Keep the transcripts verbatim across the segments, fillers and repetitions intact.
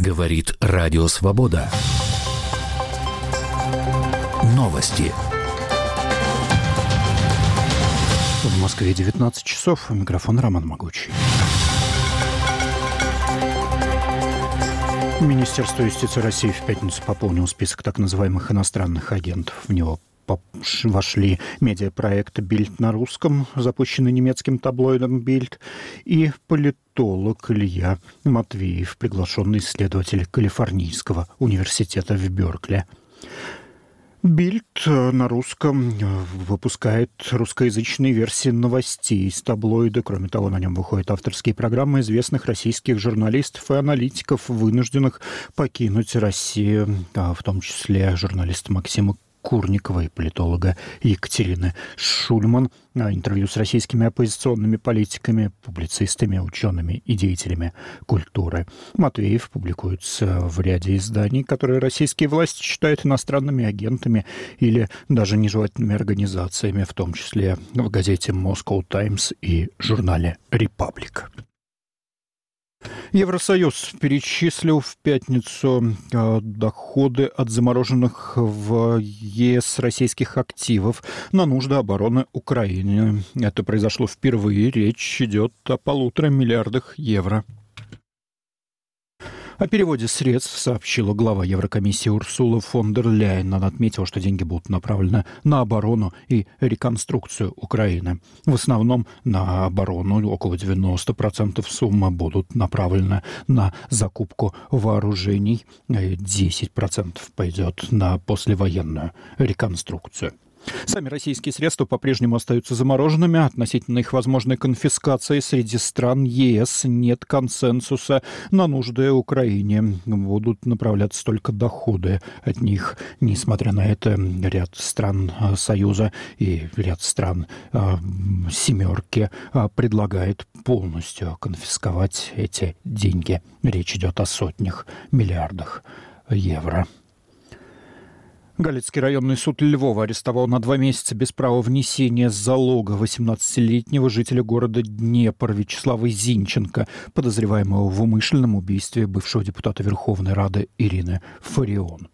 Говорит Радио Свобода. Новости. В Москве девятнадцать часов. Микрофон Роман Могучий. Министерство юстиции России в пятницу пополнило список так называемых иностранных агентов. В него вошли медиапроект «Бильд» на русском, запущенный немецким таблоидом «Бильд», и политолог Илья Матвеев, приглашенный исследователь Калифорнийского университета в Беркли. «Бильд» на русском выпускает русскоязычные версии новостей из таблоида. Кроме того, на нем выходят авторские программы известных российских журналистов и аналитиков, вынужденных покинуть Россию, в том числе журналиста Максима Курникова и политолога Екатерины Шульман. Интервью с российскими оппозиционными политиками, публицистами, учеными и деятелями культуры. Матвеев публикуется в ряде изданий, которые российские власти считают иностранными агентами или даже нежелательными организациями, в том числе в газете Moscow Times и журнале «Репаблик». Евросоюз перечислил в пятницу э, доходы от замороженных в ЕС российских активов на нужды обороны Украины. Это произошло впервые. Речь идет о полутора миллиардах евро. О переводе средств сообщила глава Еврокомиссии Урсула фон дер Ляйен. Она отметила, что деньги будут направлены на оборону и реконструкцию Украины. В основном на оборону. Около девяносто процентов суммы будут направлены на закупку вооружений. десять процентов пойдет на послевоенную реконструкцию. Сами российские средства по-прежнему остаются замороженными. Относительно их возможной конфискации среди стран ЕС нет консенсуса. На нужды Украине будут направляться только доходы от них. Несмотря на это, ряд стран Союза и ряд стран «семерки» предлагает полностью конфисковать эти деньги. Речь идет о сотнях миллиардах евро. Галицкий районный суд Львова арестовал на два месяца без права внесения залога восемнадцатилетнего жителя города Днепр Вячеслава Зинченко, подозреваемого в умышленном убийстве бывшего депутата Верховной Рады Ирины Фарион.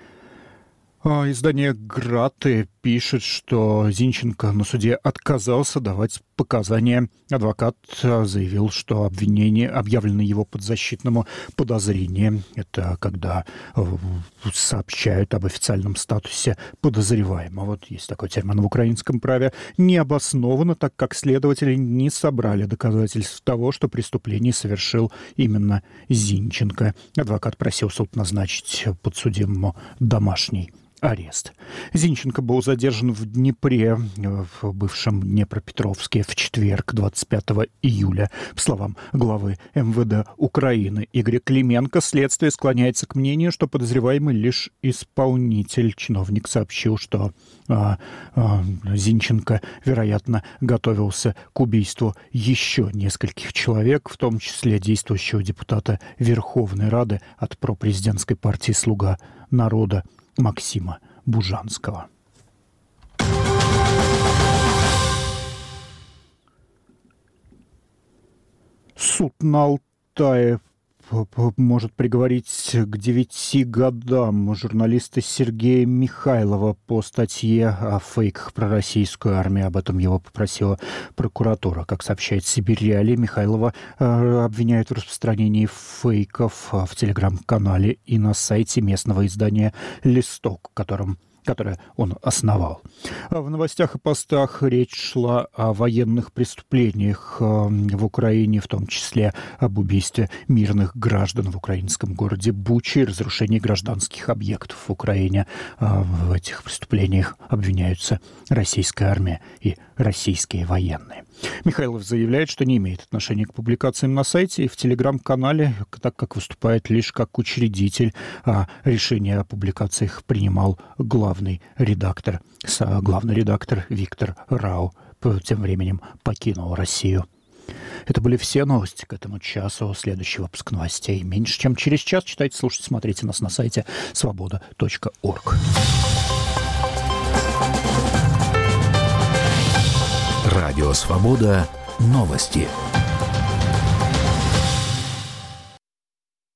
Издание «Граты» пишет, что Зинченко на суде отказался давать показания. Адвокат заявил, что обвинение объявлено его подзащитному подозрением. Это когда сообщают об официальном статусе подозреваемого. Вот есть такой термин в украинском праве. Не обоснованно, так как следователи не собрали доказательств того, что преступление совершил именно Зинченко. Адвокат просил суд назначить подсудимому домашний арест. Зинченко был задержан в Днепре, в бывшем Днепропетровске, в четверг, двадцать пятого июля. По словам главы эм вэ дэ Украины Игоря Клименко, следствие склоняется к мнению, что подозреваемый лишь исполнитель. Чиновник сообщил, что а, а, Зинченко, вероятно, готовился к убийству еще нескольких человек, в том числе действующего депутата Верховной Рады от пропрезидентской партии «Слуга народа» Максима Бужанского. Суд на Алтае может приговорить к девяти годам журналиста Сергея Михайлова по статье о фейках про российскую армию. Об этом его попросила прокуратура. Как сообщает Сибирь Реалии, Михайлова э, обвиняют в распространении фейков в телеграм-канале и на сайте местного издания «Листок», которым которое он основал. В новостях и постах речь шла о военных преступлениях в Украине, в том числе об убийстве мирных граждан в украинском городе Бучи и разрушении гражданских объектов в Украине. В этих преступлениях обвиняются российская армия и российские военные. Михайлов заявляет, что не имеет отношения к публикациям на сайте и в телеграм-канале, так как выступает лишь как учредитель, а решение о публикациях принимал главный редактор. Главный редактор Виктор Рау тем временем покинул Россию. Это были все новости к этому часу. Следующий выпуск новостей меньше, чем через час. Читайте, слушайте, смотрите нас на сайте свобода точка орг. Радио «Свобода». Новости.